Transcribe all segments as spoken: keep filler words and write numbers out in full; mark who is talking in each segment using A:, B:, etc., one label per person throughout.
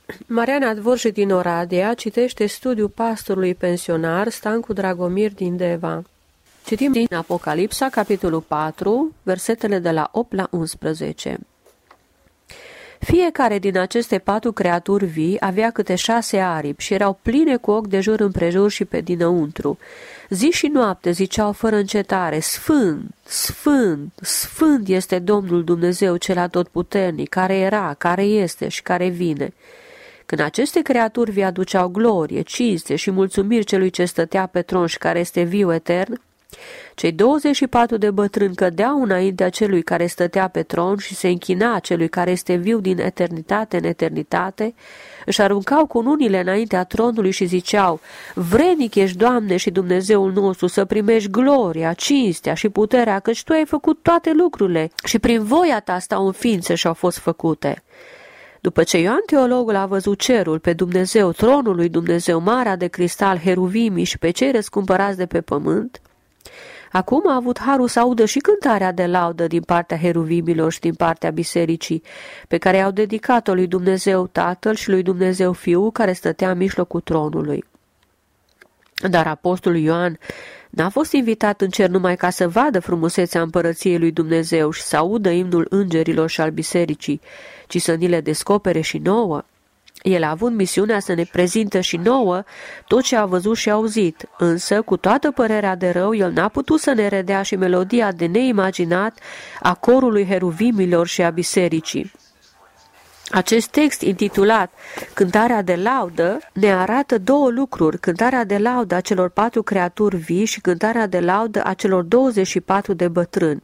A: Mariana Dvorji din Oradea citește studiul pastorului pensionar Stancu Dragomir din Deva. Citim din Apocalipsa, capitolul patru, versetele de la opt la unsprezece. Fiecare din aceste patru creaturi vii avea câte șase aripi și erau pline cu ochi de jur împrejur și pe dinăuntru. Zi și noapte ziceau fără încetare: Sfânt, Sfânt, Sfânt este Domnul Dumnezeu cel atotputernic, care era, care este și care vine. Când aceste creaturi vii aduceau glorie, cinste și mulțumiri celui ce stătea pe tron și care este viu etern, cei douăzeci și patru de bătrâni cădeau înaintea celui care stătea pe tron și se închina celui care este viu din eternitate în eternitate, își aruncau cununile înaintea tronului și ziceau: Vrednic ești, Doamne și Dumnezeul nostru, să primești gloria, cinstea și puterea, căci Tu ai făcut toate lucrurile și prin voia Ta stau în ființe și au fost făcute. După ce Ioan Teologul a văzut cerul, pe Dumnezeu, tronul lui Dumnezeu, marea de cristal, heruvimii și pe cei răscumpărați de pe pământ, acum a avut harul să audă și cântarea de laudă din partea heruvimilor și din partea bisericii, pe care i-au dedicat-o lui Dumnezeu Tatăl și lui Dumnezeu Fiul, care stătea în mijlocul tronului. Dar apostolul Ioan n-a fost invitat în cer numai ca să vadă frumusețea împărăției lui Dumnezeu și să audă imnul îngerilor și al bisericii, ci să ni le descopere și nouă. El a avut misiunea să ne prezintă și nouă tot ce a văzut și auzit, însă, cu toată părerea de rău, el n-a putut să ne redea și melodia de neimaginat a corului heruvimilor și a bisericii. Acest text, intitulat Cântarea de laudă, ne arată două lucruri: cântarea de laudă a celor patru creaturi vii și cântarea de laudă a celor douăzeci și patru de bătrâni.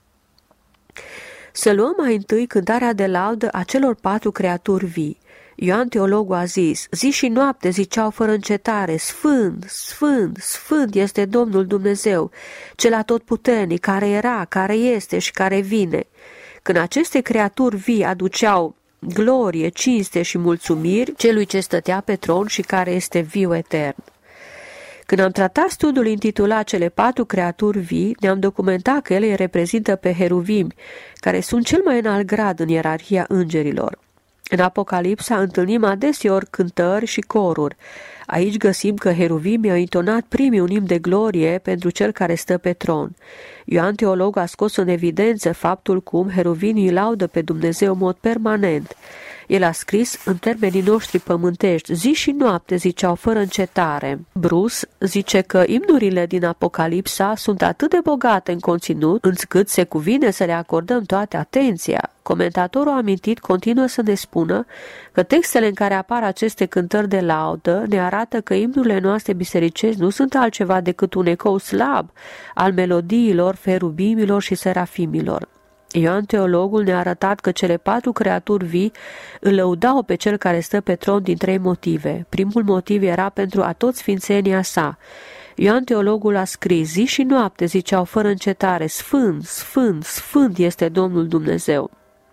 A: Să luăm mai întâi cântarea de laudă a celor patru creaturi vii. Ioan Teologul a zis: zi și noapte ziceau fără încetare: Sfânt, Sfânt, Sfânt este Domnul Dumnezeu, cel atotputernic, care era, care este și care vine. Când aceste creaturi vii aduceau glorie, cinste și mulțumiri celui ce stătea pe tron și care este viu etern. Când am tratat studiul intitulat Cele patru creaturi vii, ne-am documentat că ele îi reprezintă pe heruvimi, care sunt cel mai înalt grad în ierarhia îngerilor. În Apocalipsa întâlnim adeseori cântări și coruri. Aici găsim că heruvimii au intonat primii un imn de glorie pentru cel care stă pe tron. Ioan Teolog a scos în evidență faptul cum heruvimii laudă pe Dumnezeu în mod permanent. El a scris în termenii noștri pământești: zi și noapte ziceau fără încetare. Bruce zice că imnurile din Apocalipsa sunt atât de bogate în conținut, încât se cuvine să le acordăm toată atenția. Comentatorul amintit continuă să ne spună că textele în care apar aceste cântări de laudă ne arată că imnurile noastre bisericești nu sunt altceva decât un ecou slab al melodiilor heruvimilor și serafimilor. Ioan Teologul ne-a arătat că cele patru creaturi vii îl lăudau pe cel care stă pe tron din trei motive. Primul motiv era pentru a toți sfințenia sa. Ioan Teologul a scris: zi și noapte ziceau fără încetare: Sfânt, Sfânt, Sfânt este Domnul Dumnezeu.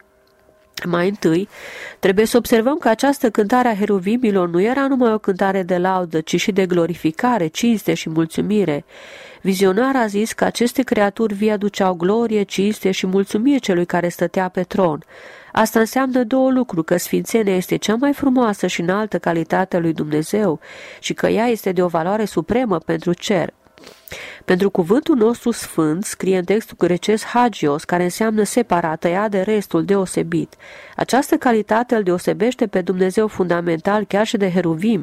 A: Mai întâi, trebuie să observăm că această cântare a heruvimilor nu era numai o cântare de laudă, ci și de glorificare, cinste și mulțumire. Vizionar a zis că aceste creaturi vii aduceau glorie, cinste și mulțumire celui care stătea pe tron. Asta înseamnă două lucruri: că sfințenia este cea mai frumoasă și înaltă calitate a lui Dumnezeu și că ea este de o valoare supremă pentru cer. Pentru cuvântul nostru sfânt scrie în textul grecesc hagios, care înseamnă separat, tăiat de restul, deosebit. Această calitate îl deosebește pe Dumnezeu fundamental chiar și de heruvim.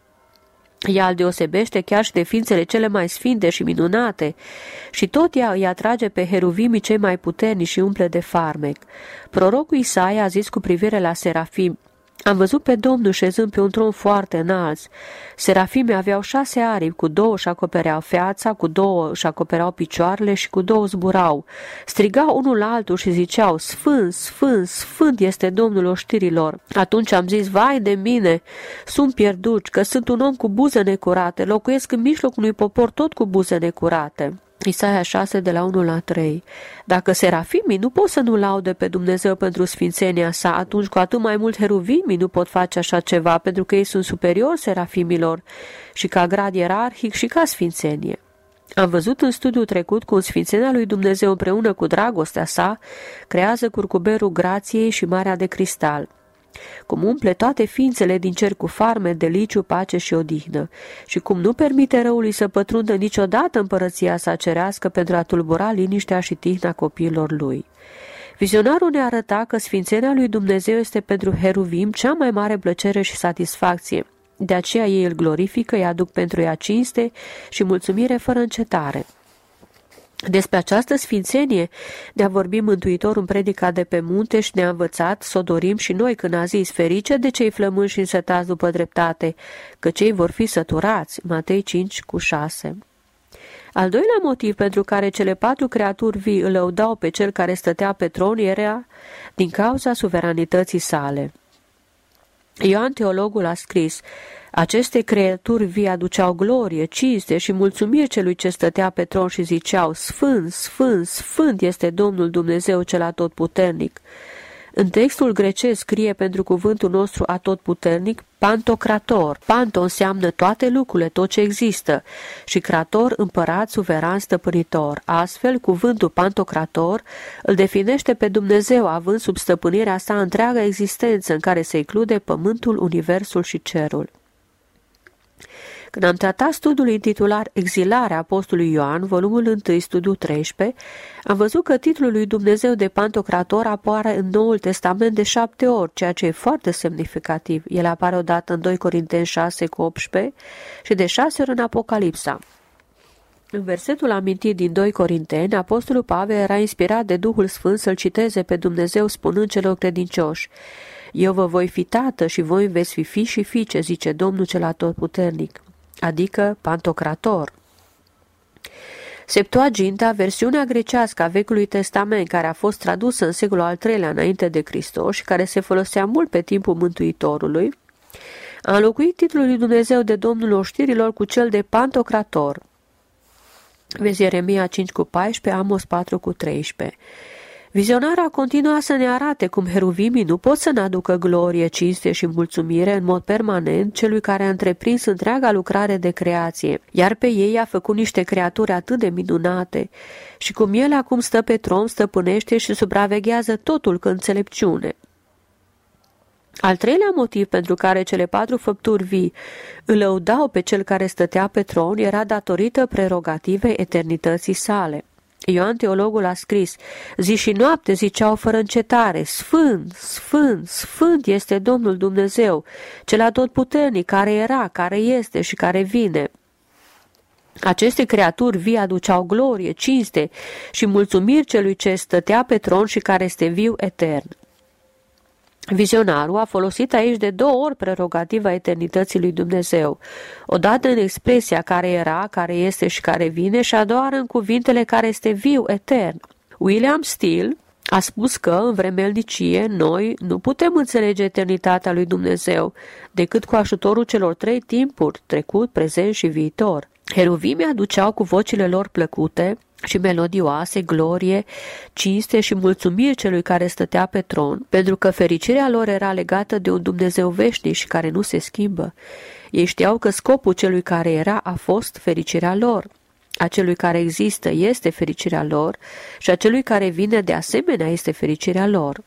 A: Ea îl deosebește chiar și de ființele cele mai sfinte și minunate și tot ea îi atrage pe heruvimii cei mai puternici și umple de farmec. Prorocul Isaia a zis cu privire la serafim: am văzut pe Domnul șezând pe un tron foarte înalt. Serafimii aveau șase aripi, cu două își acopereau feața, cu două își acopereau picioarele și cu două zburau. Strigau unul la altul și ziceau: Sfânt, Sfânt, Sfânt este Domnul oștirilor. Atunci am zis: vai de mine, sunt pierdut, că sunt un om cu buze necurate, locuiesc în mijlocul unui popor tot cu buze necurate. Isaia șase, de la unu la trei. Dacă serafimii nu pot să nu laude pe Dumnezeu pentru sfințenia sa, atunci cu atât mai mult heruvimii nu pot face așa ceva, pentru că ei sunt superiori serafimilor și ca grad ierarhic și ca sfințenie. Am văzut în studiul trecut cum sfințenia lui Dumnezeu împreună cu dragostea sa creează curcuberul grației și marea de cristal. cum umple toate ființele din cer cu farme, deliciu, pace și odihnă, și cum nu permite răului să pătrundă niciodată împărăția sa cerească pentru a tulbura liniștea și tihna copiilor lui. Vizionarul ne arăta că sfințenia lui Dumnezeu este pentru heruvim cea mai mare plăcere și satisfacție. De aceea ei îl glorifică, îi aduc pentru ea cinste și mulțumire fără încetare. Despre această sfințenie ne-a vorbit Mântuitorul în predica de pe munte și ne-a învățat să o dorim și noi când a zis: ferice de cei flămânzi și însetați după dreptate, că cei vor fi săturați. Matei cinci cu șase. Al doilea motiv pentru care cele patru creaturi vii îl lăudau pe cel care stătea pe tron era din cauza suveranității sale. Ioan Teologul a scris: aceste creaturi vii aduceau glorie, cinste și mulțumiri celui ce stătea pe tron și ziceau: Sfânt, Sfânt, Sfânt este Domnul Dumnezeu cel atotputernic. În textul grecesc scrie pentru cuvântul nostru atotputernic pantocrator. Panto înseamnă toate lucrurile, tot ce există, și crator, împărat, suveran, stăpânitor. Astfel, cuvântul pantocrator îl definește pe Dumnezeu, având sub stăpânirea sa întreaga existență, în care se include pământul, universul și cerul. Când am tratat studiul intitulat Exilarea Apostolului Ioan, volumul unu, studiul treisprezece, am văzut că titlul lui Dumnezeu de Pantocrator apare în Noul Testament de șapte ori, ceea ce e foarte semnificativ. El apare odată în doi Corinteni șase cu optsprezece și de șase ori în Apocalipsa. În versetul amintit din doi Corinteni, Apostolul Pavel era inspirat de Duhul Sfânt să-L citeze pe Dumnezeu spunând celor credincioși: Eu vă voi fi tată și voi veți fi fi și fiice, zice Domnul cel atotputernic, adică Pantocrator. Septuaginta, versiunea grecească a Vechiului Testament, care a fost tradusă în secolul al treilea înainte de Hristos și care se folosea mult pe timpul Mântuitorului, a înlocuit titlul lui Dumnezeu de Domnul oștirilor cu cel de Pantocrator. Vezi Ieremia cinci cu paisprezece, Amos patru cu treisprezece. Vizionarea continua să ne arate cum heruvimii nu pot să ne aducă glorie, cinste și mulțumire în mod permanent celui care a întreprins întreaga lucrare de creație, iar pe ei a făcut niște creaturi atât de minunate, și cum el acum stă pe tron, stăpânește și supraveghează totul cu înțelepciune. Al treilea motiv pentru care cele patru făpturi vii îl lăudau pe cel care stătea pe tron era datorită prerogativei eternității sale. Ioan Teologul a scris: zi și noapte ziceau fără încetare: Sfânt, Sfânt, Sfânt este Domnul Dumnezeu, cel atotputernic, care era, care este și care vine. Aceste creaturi vii aduceau glorie, cinste și mulțumiri celui ce stătea pe tron și care este viu etern. Vizionarul a folosit aici de două ori prerogativa eternității lui Dumnezeu, odată în expresia care era, care este și care vine, și a doua oară în cuvintele care este viu, etern. William Steele a spus că, în vremelnicie, noi nu putem înțelege eternitatea lui Dumnezeu decât cu ajutorul celor trei timpuri, trecut, prezent și viitor. Heruvimii aduceau cu vocile lor plăcute și melodioase glorie, cinste și mulțumiri celui care stătea pe tron, pentru că fericirea lor era legată de un Dumnezeu veșnic și care nu se schimbă. Ei știau că scopul celui care era a fost fericirea lor. A celui care există este fericirea lor și a celui care vine de asemenea este fericirea lor.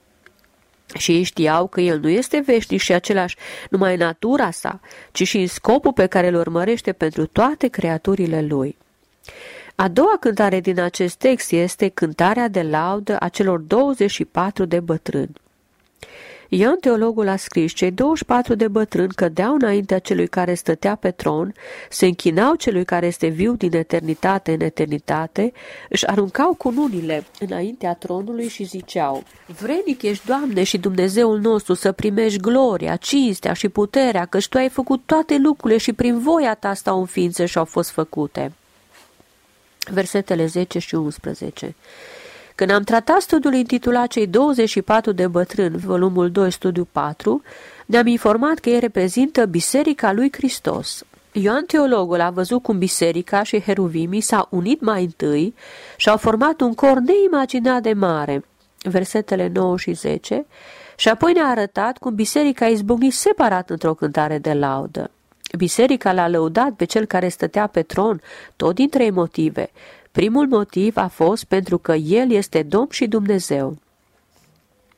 A: Și ei știau că el nu este veșnic și același numai în natura sa, ci și în scopul pe care îl urmărește pentru toate creaturile lui. A doua cântare din acest text este cântarea de laudă a celor douăzeci și patru de bătrâni. Ioan Teologul a scris: cei douăzeci și patru de bătrâni cădeau înaintea celui care stătea pe tron, se închinau celui care este viu din eternitate în eternitate, își aruncau cununile înaintea tronului și ziceau: Vrednic ești, Doamne și Dumnezeul nostru, să primești gloria, cinstea și puterea, căci Tu ai făcut toate lucrurile și prin voia Ta stau în ființe și au fost făcute. Versetele zece și unsprezece. Când am tratat studiul intitulat Cei douăzeci și patru de bătrâni, volumul doi, studiu patru, ne-am informat că ei reprezintă Biserica lui Hristos. Ioan Teologul a văzut cum biserica și heruvimii s-au unit mai întâi și au format un cor neimaginat de mare, versetele nouă și zece, și apoi ne-a arătat cum biserica a izbucnit separat într-o cântare de laudă. Biserica l-a lăudat pe cel care stătea pe tron, tot din trei motive. Primul motiv a fost pentru că El este Domn și Dumnezeu.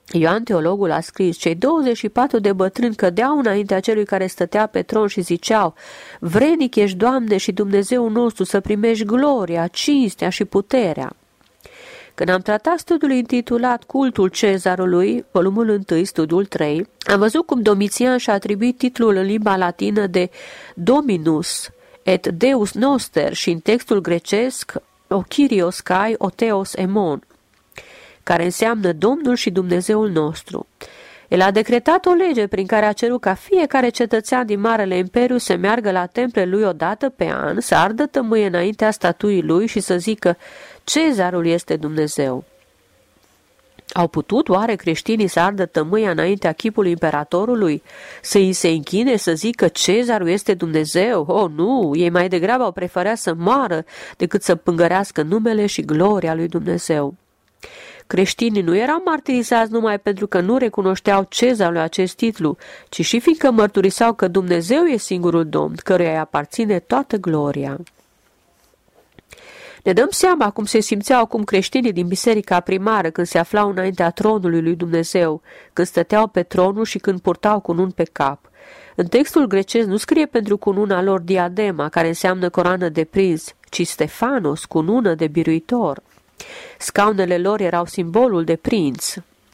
A: Ioan Teologul a scris: cei douăzeci și patru de bătrâni cădeau înaintea celui care stătea pe tron și ziceau: vrednic ești, Doamne și Dumnezeul nostru, să primești gloria, cinstea și puterea. Când am tratat studiul intitulat Cultul Cezarului, volumul unu, studiul trei, am văzut cum Domitian și-a atribuit titlul în limba latină de Dominus et Deus Noster și în textul grecesc O Kyrios Kai O Theos Emon, care înseamnă Domnul și Dumnezeul nostru. El a decretat o lege prin care a cerut ca fiecare cetățean din Marele Imperiu să meargă la templele lui o dată pe an, să ardă tămâie înaintea statuii lui și să zică: Cezarul este Dumnezeu. Au putut oare creștinii să ardă tămâia înaintea chipului imperatorului, să îi se închine, să zică Cezarul este Dumnezeu? Oh, nu! Ei mai degrabă au preferat să moară decât să pângărească numele și gloria lui Dumnezeu. Creștinii nu erau martirizați numai pentru că nu recunoșteau Cezarului acest titlu, ci și fiindcă mărturiseau că Dumnezeu e singurul Domn, căruia îi aparține toată gloria. Ne dăm seama cum se simțeau acum creștinii din biserica primară când se aflau înaintea tronului lui Dumnezeu, când stăteau pe tronul și când purtau cununi pe cap. În textul grecesc nu scrie pentru cununa lor diadema, care înseamnă coroană de prinț, ci Stefanos, cunună de biruitor. Scaunele lor erau simbolul de prinț.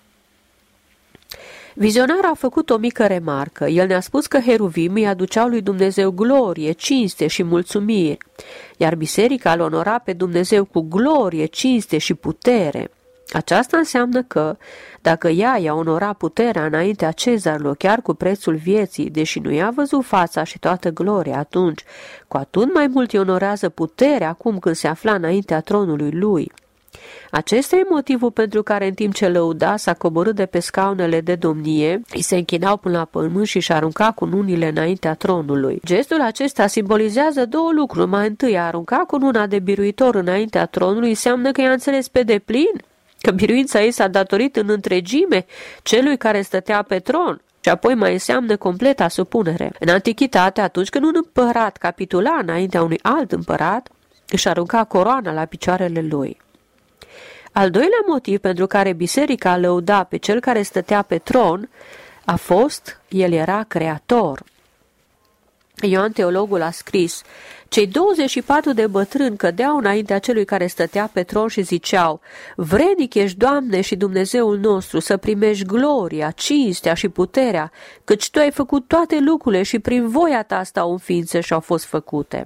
A: Vizionarul a făcut o mică remarcă. El ne-a spus că heruvimii aduceau lui Dumnezeu glorie, cinste și mulțumiri, iar biserica îl onora pe Dumnezeu cu glorie, cinste și putere. Aceasta înseamnă că, dacă ea i-a onorat puterea înaintea Cezarului, chiar cu prețul vieții, deși nu i-a văzut fața și toată gloria atunci, cu atât mai mult îi onorează puterea acum când se afla înaintea tronului lui. Acesta e motivul pentru care în timp ce lăuda s-a coborât de pe scaunele de domnie, îi se închinau până la pământ și își arunca cununile înaintea tronului. Gestul acesta simbolizează două lucruri. Mai întâi, a arunca cununa de biruitor înaintea tronului înseamnă că i-a înțeles pe deplin că biruința ei s-a datorit în întregime celui care stătea pe tron. Și apoi mai înseamnă completa supunere. În antichitate, atunci când un împărat capitula înaintea unui alt împărat, își arunca coroana la picioarele lui. Al doilea motiv pentru care biserica lăuda pe cel care stătea pe tron a fost: el era creator. Ioan Teologul a scris: cei douăzeci și patru de bătrâni cădeau înaintea celui care stătea pe tron și ziceau: vrednic ești, Doamne și Dumnezeul nostru, să primești gloria, cinstea și puterea, căci Tu ai făcut toate lucrurile și prin voia Ta stau în ființe și au fost făcute.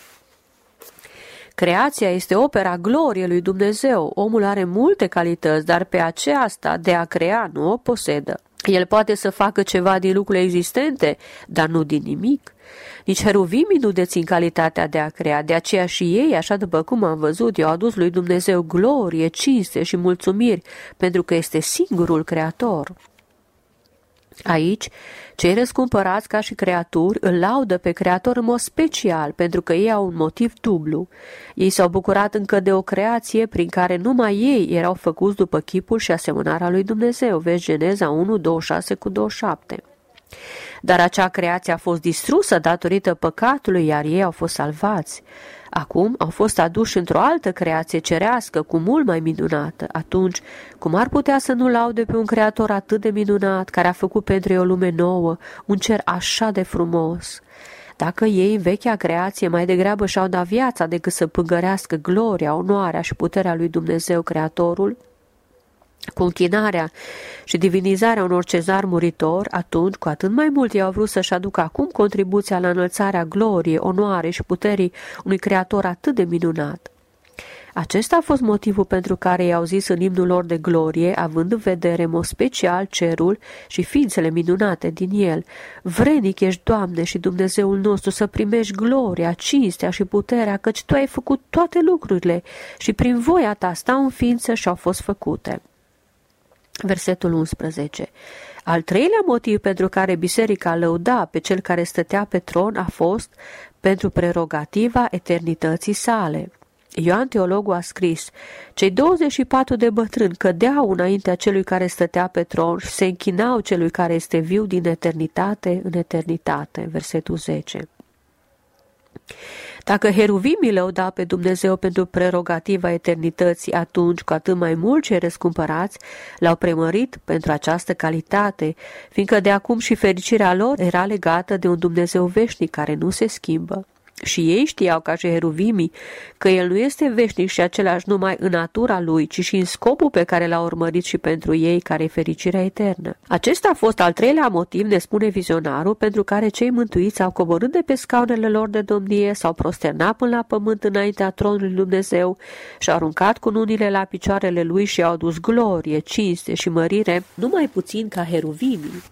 A: Creația este opera gloriei lui Dumnezeu. Omul are multe calități, dar pe aceasta de a crea nu o posedă. El poate să facă ceva din lucrurile existente, dar nu din nimic. Nici heruvimii nu dețin calitatea de a crea, de aceea și ei, așa după cum am văzut, i-au adus lui Dumnezeu glorie, cinste și mulțumiri, pentru că este singurul creator. Aici, cei răscumpărați ca și creaturi îl laudă pe Creator în mod special, pentru că ei au un motiv dublu. Ei s-au bucurat încă de o creație prin care numai ei erau făcuți după chipul și asemănarea lui Dumnezeu. Vezi Geneza unu, douăzeci și șase cu douăzeci și șapte. Dar acea creație a fost distrusă datorită păcatului, iar ei au fost salvați. Acum au fost aduși într-o altă creație cerească, cu mult mai minunată. Atunci, cum ar putea să nu laude pe un creator atât de minunat, care a făcut pentru ei o lume nouă, un cer așa de frumos? Dacă ei, în vechea creație, mai degrabă și-au dat viața decât să pângărească gloria, onoarea și puterea lui Dumnezeu, Creatorul, cu închinarea și divinizarea unor cezari muritori, atunci, cu atât mai mult, ei au vrut să-și aducă acum contribuția la înălțarea gloriei, onoare și puterii unui creator atât de minunat. Acesta a fost motivul pentru care i-au zis în imnul lor de glorie, având în vedere, în mod special, cerul și ființele minunate din el: vrednic ești, Doamne și Dumnezeul nostru, să primești gloria, cinstea și puterea, căci Tu ai făcut toate lucrurile și prin voia Ta stau în ființă și au fost făcute. Versetul unsprezece. Al treilea motiv pentru care biserica lăuda pe cel care stătea pe tron a fost pentru prerogativa eternității sale. Ioan Teologul a scris: cei douăzeci și patru de bătrâni cădeau înaintea celui care stătea pe tron și se închinau celui care este viu din eternitate în eternitate. Versetul zece. Dacă heruvimii lăuda pe Dumnezeu pentru prerogativa eternității, atunci cu atât mai mult cei răscumpărați l-au premărit pentru această calitate, fiindcă de acum și fericirea lor era legată de un Dumnezeu veșnic care nu se schimbă. Și ei știau, ca și heruvimii, că el nu este veșnic și același numai în natura lui, ci și în scopul pe care l-a urmărit și pentru ei, care e fericirea eternă. Acesta a fost al treilea motiv, ne spune vizionarul, pentru care cei mântuiți au coborât de pe scaunele lor de domnie, s-au prosternat până la pământ înaintea tronului lui Dumnezeu și-au aruncat cununile la picioarele lui și au adus glorie, cinste și mărire, numai puțin ca heruvimii.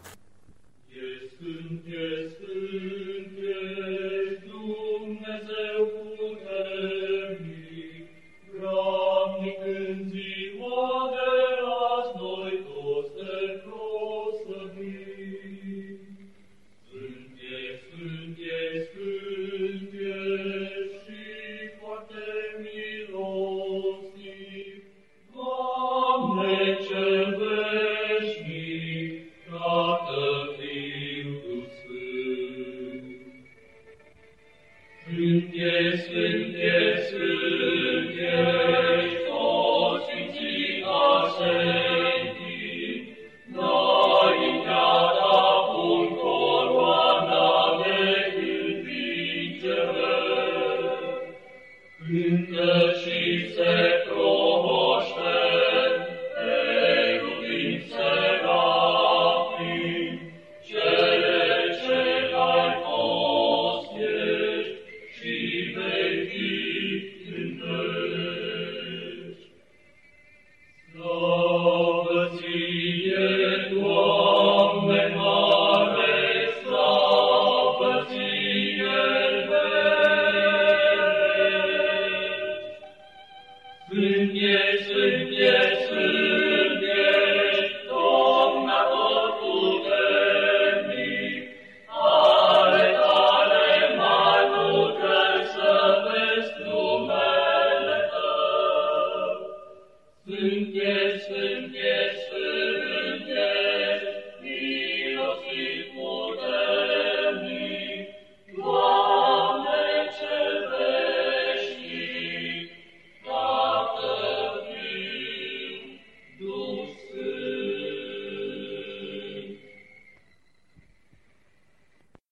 B: Sfânt ești, Sfânt ești,